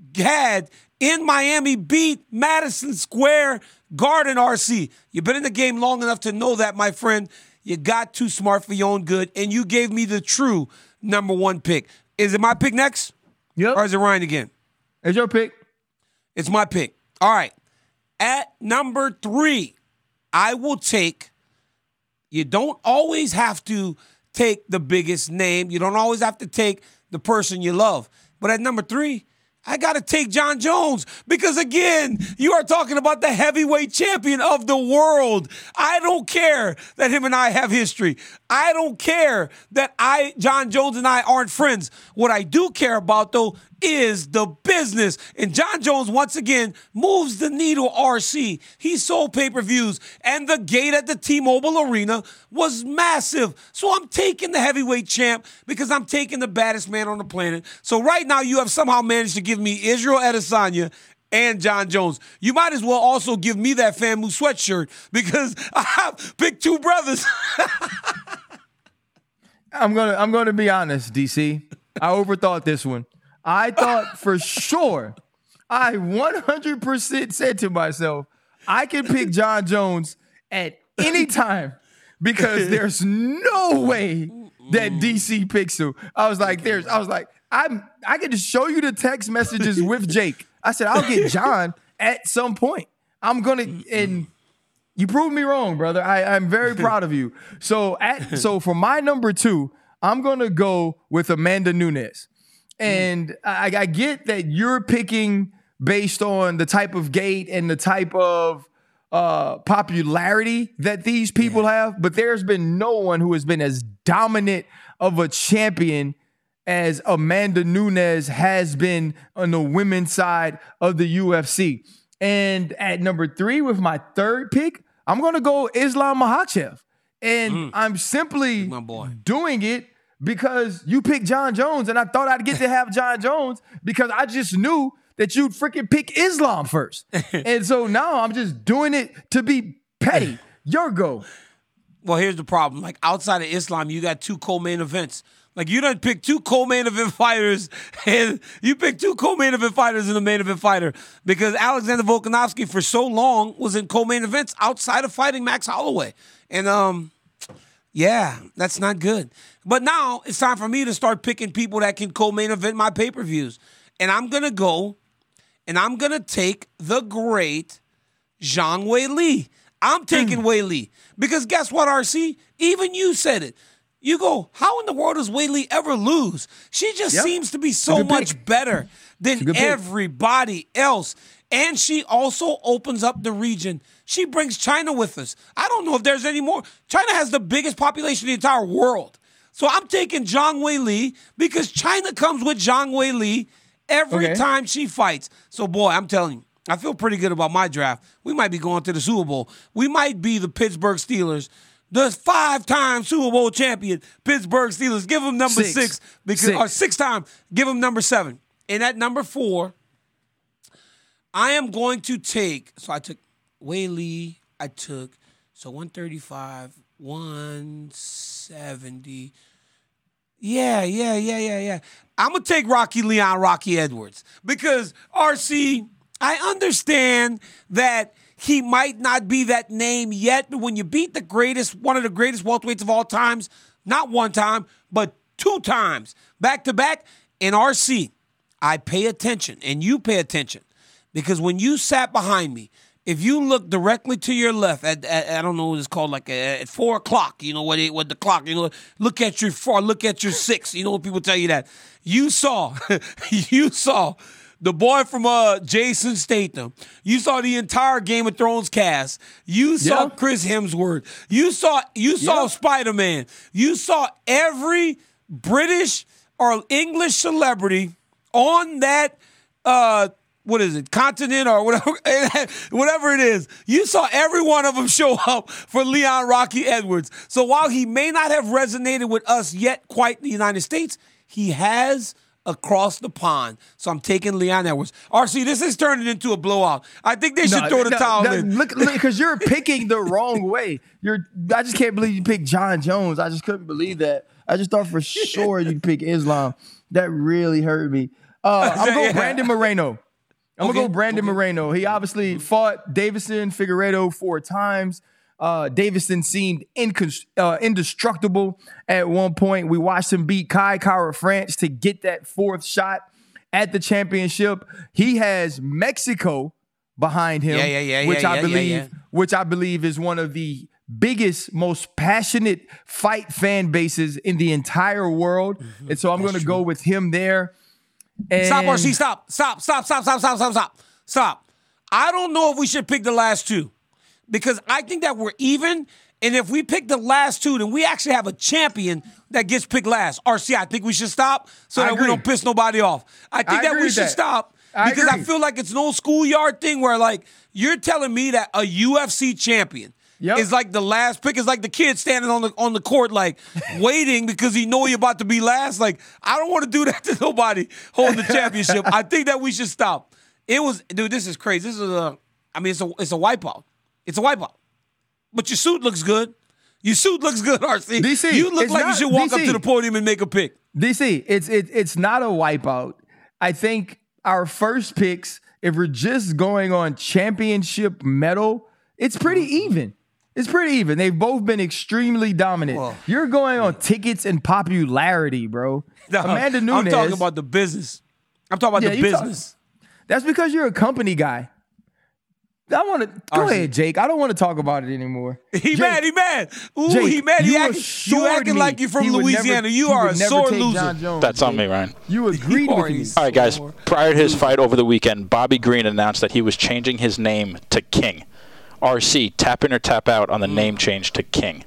had in Miami beat Madison Square Garden, R C. You've been in the game long enough to know that, my friend. You got too smart for your own good, and you gave me the true number one pick. Is it my pick next? Yep. Or is it Ryan again? It's your pick. It's my pick. All right. At number three, I will take, you don't always have to take the biggest name. You don't always have to take the person you love. But at number three, I got to take John Jones because, again, you are talking about the heavyweight champion of the world. I don't care that him and I have history. I don't care that I, John Jones and I aren't friends. What I do care about, though, is the business. And John Jones, once again, moves the needle, R C. He sold pay-per-views, and the gate at the T-Mobile Arena was massive. So I'm taking the heavyweight champ because I'm taking the baddest man on the planet. So right now, you have somehow managed to give me Israel Adesanya and John Jones. You might as well also give me that Famu sweatshirt because I have picked two brothers. I'm gonna I'm gonna be honest, D C. I overthought this one. I thought for sure, I one hundred percent said to myself, I can pick John Jones at any time because there's no way that D C picks him. I was like, there's, I was like, I'm, I can just show you the text messages with Jake. I said, I'll get John at some point. I'm gonna, and you proved me wrong, brother. I, I'm very proud of you. So at, so for my number two, I'm gonna go with Amanda Nunes. And I, I get that you're picking based on the type of gate and the type of uh, popularity that these people yeah. have, but there's been no one who has been as dominant of a champion as Amanda Nunes has been on the women's side of the U F C. And at number three, with my third pick, I'm going to go Islam Makhachev. And mm. I'm simply doing it because you picked John Jones, and I thought I'd get to have John Jones because I just knew that you'd freaking pick Islam first. And so now I'm just doing it to be petty. Your go. Well, here's the problem. Like, outside of Islam, you got two co-main events. Like, you done picked two co-main event fighters, and you picked two co-main event fighters and a main event fighter because Alexander Volkanovski for so long was in co-main events outside of fighting Max Holloway. And, um... yeah, that's not good. But now it's time for me to start picking people that can co-main event my pay-per-views. And I'm going to go and I'm going to take the great Zhang Weili. I'm taking Wei Li because guess what, R C? Even you said it. You go, how in the world does Wei Li ever lose? She just yep. seems to be so much pick. better than everybody else. And she also opens up the region. She brings China with us. I don't know if there's any more. China has the biggest population in the entire world. So I'm taking Zhang Wei Li because China comes with Zhang Wei Li every okay. time she fights. So, boy, I'm telling you, I feel pretty good about my draft. We might be going to the Super Bowl. We might be the Pittsburgh Steelers. The five-time Super Bowl champion Pittsburgh Steelers. Give them number six, six because six. or six-time. Give them number seven. And at number four, I am going to take. So I took Wei Li. I took so one thirty-five, one seventy. Yeah, yeah, yeah, yeah, yeah. I'm gonna take Rocky Leon, Rocky Edwards because R C. I understand that he might not be that name yet, but when you beat the greatest, one of the greatest welterweights of all times, not one time, but two times, back to back, in R C, I pay attention, and you pay attention, because when you sat behind me, if you look directly to your left, at, at I don't know what it's called, like at, at four o'clock, you know what it, what the clock, you know, look at your four, look at your six, you know what people tell you that. You saw, you saw. The boy from uh, Jason Statham. You saw the entire Game of Thrones cast. You saw yeah. Chris Hemsworth. You saw you saw yeah. Spider-Man. You saw every British or English celebrity on that uh, what is it, continent or whatever, whatever it is. You saw every one of them show up for Leon Rocky Edwards. So while he may not have resonated with us yet quite in the United States, he has across the pond. So I'm taking Leon Edwards. R C, this is turning into a blowout. I think they should no, throw the no, towel no, in. Look, because you're picking the wrong way. You're. I just can't believe you picked John Jones. I just couldn't believe that. I just thought for sure you'd pick Islam. That really hurt me. Uh, I'm going to go Brandon Moreno. I'm okay. going to go Brandon okay. Moreno. He obviously fought Davison Figueiredo four times. Uh, Davison seemed incon- uh, indestructible at one point. We watched him beat Kai Kara France to get that fourth shot at the championship. He has Mexico behind him, yeah, yeah, yeah, which yeah, I yeah, believe, yeah, yeah. which I believe is one of the biggest, most passionate fight fan bases in the entire world. Mm-hmm. And so I'm going to go with him there. And stop, R C, stop, stop, stop, stop, stop, stop, stop, stop, stop. I don't know if we should pick the last two. Because I think that we're even, and if we pick the last two, then we actually have a champion that gets picked last. R C, I think we should stop so I that agree. we don't piss nobody off. I think I that we should that. stop I because agree. I feel like it's an old schoolyard thing where, like, you're telling me that a U F C champion yep. is like the last pick. It's like the kid standing on the on the court, like, waiting because he know you're about to be last. Like, I don't want to do that to nobody holding the championship. I think that we should stop. It was, dude, this is crazy. This is a, I mean, it's a, it's a wipeout. It's a wipeout. But your suit looks good. Your suit looks good, R C. D C, you look like not, you should walk D C, up to the podium and make a pick. D C, it's it, it's not a wipeout. I think our first picks, if we're just going on championship medal, it's pretty even. It's pretty even. They've both been extremely dominant. Whoa. You're going on tickets and popularity, bro. No, Amanda Nunes. I'm talking about the business. I'm talking about yeah, the business. Talk, that's because you're a company guy. I want to go R C. ahead, Jake. I don't want to talk about it anymore. He Jake, mad. He mad. Ooh, Jake, he mad. He you, acting, you acting like you're from Louisiana. Never, you are a sore loser. Jones, That's Jake. on me, Ryan. You agreed with me. All right, guys. Prior to his fight over the weekend, Bobby Green announced that he was changing his name to King. R C, tap in or tap out on the mm. name change to King?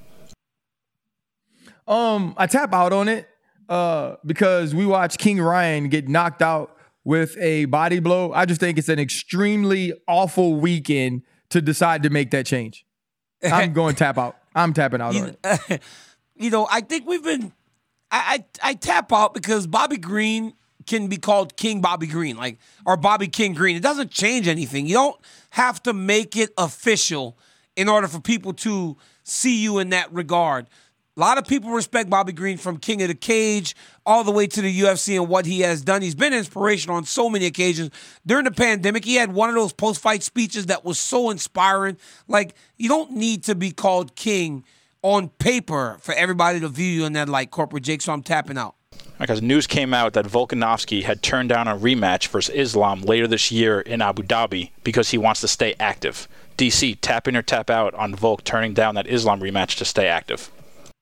Um, I tap out on it uh, because we watched King Ryan get knocked out with a body blow. I just think it's an extremely awful weekend to decide to make that change. I'm going tap out. I'm tapping out you, on it. Uh, you know, I think we've been I, I I tap out because Bobby Green can be called King Bobby Green, like, or Bobby King Green. It doesn't change anything. You don't have to make it official in order for people to see you in that regard. A lot of people respect Bobby Green from King of the Cage all the way to the U F C and what he has done. He's been inspirational on so many occasions. During the pandemic, he had one of those post-fight speeches that was so inspiring. Like, you don't need to be called King on paper for everybody to view you in that light, Corporate Jake, so I'm tapping out. because news came out that Volkanovski had turned down a rematch versus Islam later this year in Abu Dhabi because he wants to stay active. D C, tap in or tap out on Volk turning down that Islam rematch to stay active?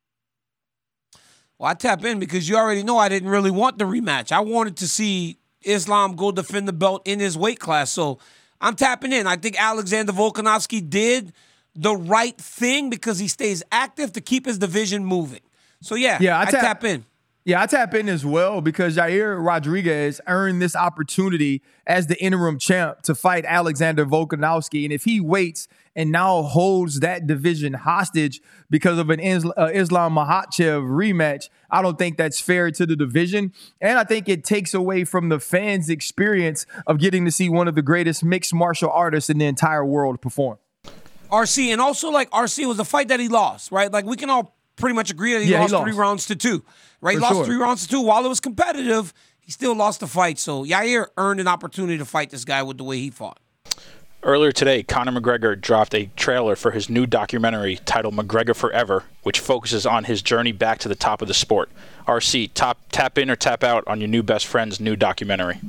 Well, I tap in because you already know I didn't really want the rematch. I wanted to see Islam go defend the belt in his weight class. So I'm tapping in. I think Alexander Volkanovski did the right thing because he stays active to keep his division moving. So, yeah, yeah I, tap, I tap in. Yeah, I tap in as well because Yair Rodriguez earned this opportunity as the interim champ to fight Alexander Volkanovski. And if he waits and now holds that division hostage because of an Islam, uh, Islam Makhachev rematch, I don't think that's fair to the division. And I think it takes away from the fans' experience of getting to see one of the greatest mixed martial artists in the entire world perform. R C, and also, like, R C was a fight that he lost, right? Like, we can all pretty much agree that he, yeah, lost, he lost three rounds to two, right? For he lost sure. three rounds to two. While it was competitive, he still lost the fight. So Yair earned an opportunity to fight this guy with the way he fought. Earlier today, Conor McGregor dropped a trailer for his new documentary titled McGregor Forever, which focuses on his journey back to the top of the sport. R C, top, tap in or tap out on your new best friend's new documentary?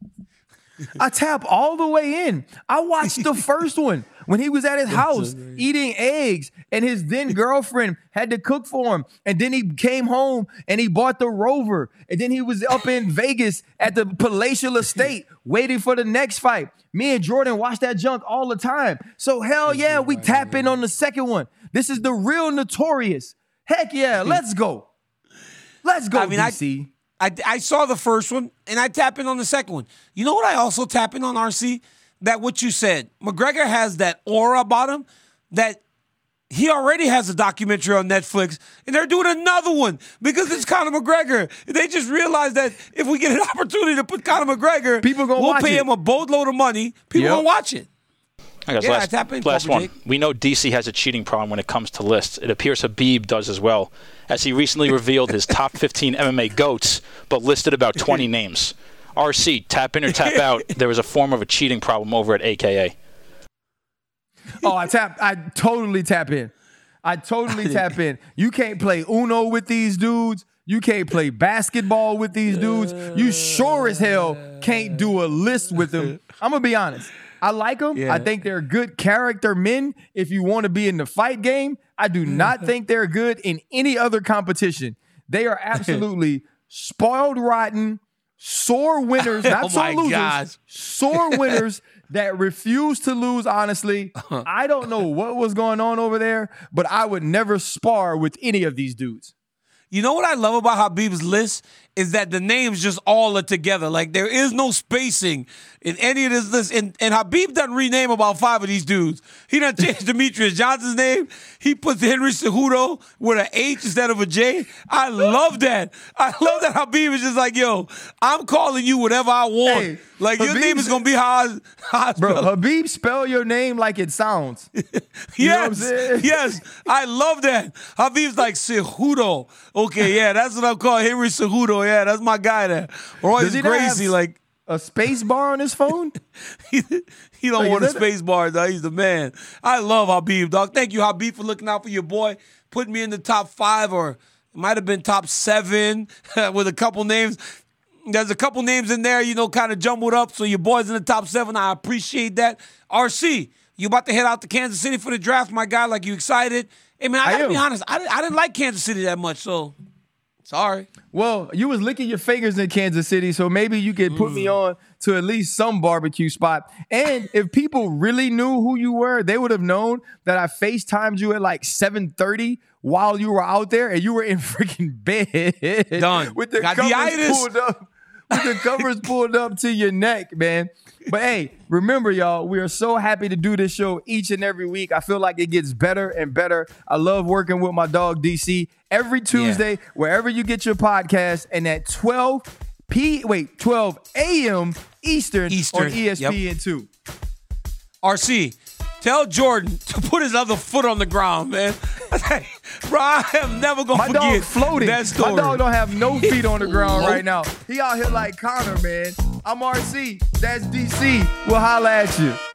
I tap all the way in. I watched the first one when he was at his house eating eggs and his then girlfriend had to cook for him. And then he came home and he bought the Rover. And then he was up in Vegas at the palatial estate waiting for the next fight. Me and Jordan watch that junk all the time. So hell yeah, we tap in on the second one. This is the real Notorious. Heck yeah, let's go. Let's go, I mean, D C. I, I saw the first one, and I tap in on the second one. You know what I also tap in on, R C? That what you said. McGregor has that aura about him that he already has a documentary on Netflix, and they're doing another one because it's Conor McGregor. They just realized that if we get an opportunity to put Conor McGregor, people gonna we'll watch pay it. him a boatload of money. People Yep. gonna watch it. I guess Yeah, last, I tap in, last Papa one. Jake. We know D C has a cheating problem when it comes to lists. It appears Habib does as well, as he recently revealed his top fifteen M M A GOATs, but listed about twenty names. R C, tap in or tap out, there was a form of a cheating problem over at A K A. Oh, I tap. I totally tap in. I totally tap in. You can't play Uno with these dudes. You can't play basketball with these dudes. You sure as hell can't do a list with them. I'm going to be honest. I like them. Yeah. I think they're good character men if you want to be in the fight game. I do not think they're good in any other competition. They are absolutely spoiled rotten, sore winners, not Oh sore my losers, gosh. sore winners that refuse to lose, honestly. I don't know what was going on over there, but I would never spar with any of these dudes. You know what I love about Habib's list is that the names just all are together. Like, there is no spacing in any of this list. And, and Habib doesn't rename about five of these dudes. He done changed Demetrius Johnson's name. He puts Henry Cejudo with an H instead of a J. I love that. I love that Habib is just like, yo, I'm calling you whatever I want. Hey, like, your Habib name is going to be how I, how I Bro, spell it. Habib, spell your name like it sounds. You know what I'm Yes, saying? yes, I love that. Habib's like Cejudo. Okay, yeah, that's what I'm calling Henry Cejudo. Yeah, that's my guy there. Royce Does he not have Gracie, like a space bar on his phone? he, he don't Like, want a is that- space bar, dog. He's the man. I love Habib, dog. Thank you, Habib, for looking out for your boy. Putting me in the top five, or it might have been top seven with a couple names. There's a couple names in there, you know, kind of jumbled up. So your boy's in the top seven. I appreciate that. R C, you about to head out to Kansas City for the draft, my guy? Like, you excited? Hey, man, I, I gotta am. be honest. I, I didn't like Kansas City that much, so sorry. Well, you was licking your fingers in Kansas City, so maybe you could put me on to at least some barbecue spot. And if people really knew who you were, they would have known that I FaceTimed you at like seven thirty while you were out there and you were in freaking bed. Done. With the Got covers the-itis. pulled up. With the covers pulled up to your neck, man. But hey, remember, y'all, we are so happy to do this show each and every week. I feel like it gets better and better. I love working with my dog, D C. Every Tuesday, yeah. wherever you get your podcast, and at twelve p. Wait, twelve a.m. Eastern, Eastern. on E S P N two. Yep. R C, tell Jordan to put his other foot on the ground, man. Bro, I am never going to My forget dog floating. that story. My dog don't have no feet on the ground right now. He out here like Connor, man. I'm R C. That's D C. We'll holla at you.